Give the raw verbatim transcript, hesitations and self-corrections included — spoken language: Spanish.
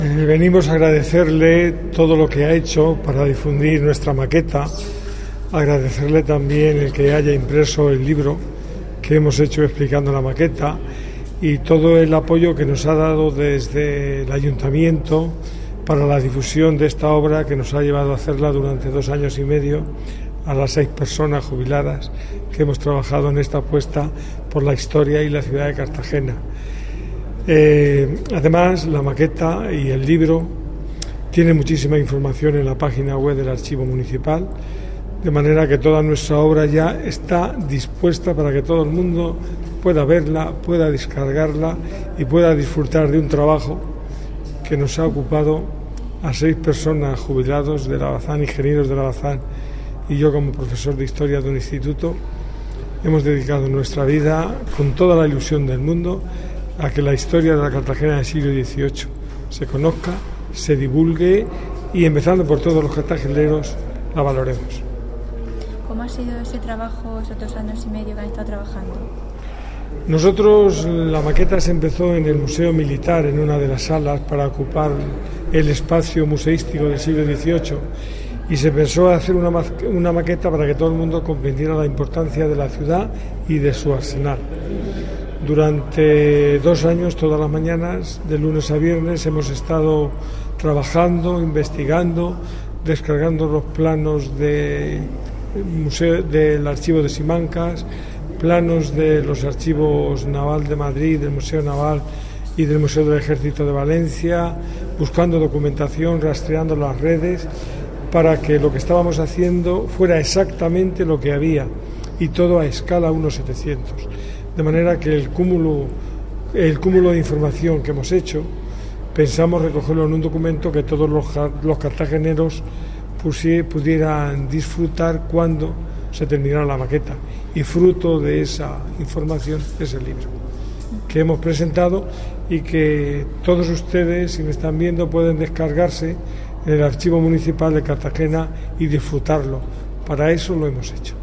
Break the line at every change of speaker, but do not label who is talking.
Eh, venimos a agradecerle todo lo que ha hecho para difundir nuestra maqueta, agradecerle también el que haya impreso el libro que hemos hecho explicando la maqueta y todo el apoyo que nos ha dado desde el ayuntamiento para la difusión de esta obra que nos ha llevado a hacerla durante dos años y medio a las seis personas jubiladas que hemos trabajado en esta apuesta por la historia y la ciudad de Cartagena. Eh, además, la maqueta y el libro tienen muchísima información en la página web del Archivo Municipal, de manera que toda nuestra obra ya está dispuesta para que todo el mundo pueda verla, pueda descargarla y pueda disfrutar de un trabajo que nos ha ocupado a seis personas jubilados de la Bazán, ingenieros de la Bazán, y yo como profesor de historia de un instituto. Hemos dedicado nuestra vida con toda la ilusión del mundo a que la historia de la Cartagena del siglo dieciocho se conozca, se divulgue y, empezando por todos los cartageneros, la valoremos.
¿Cómo ha sido ese trabajo, esos dos años y medio que han estado trabajando?
Nosotros, la maqueta se empezó en el Museo Militar, en una de las salas, para ocupar el espacio museístico del siglo dieciocho, y se pensó hacer una, ma- una maqueta para que todo el mundo comprendiera la importancia de la ciudad y de su arsenal. Durante dos años, todas las mañanas, de lunes a viernes, hemos estado trabajando, investigando, descargando los planos de museo, del Archivo de Simancas, planos de los archivos Naval de Madrid, del Museo Naval y del Museo del Ejército de Valencia, buscando documentación, rastreando las redes, para que lo que estábamos haciendo fuera exactamente lo que había, y todo a escala uno setecientos. De manera que el cúmulo, el cúmulo de información que hemos hecho, pensamos recogerlo en un documento que todos los, los cartageneros pusie, pudieran disfrutar cuando se terminara la maqueta. Y fruto de esa información es el libro que hemos presentado y que todos ustedes, si me están viendo, pueden descargarse en el Archivo Municipal de Cartagena y disfrutarlo. Para eso lo hemos hecho.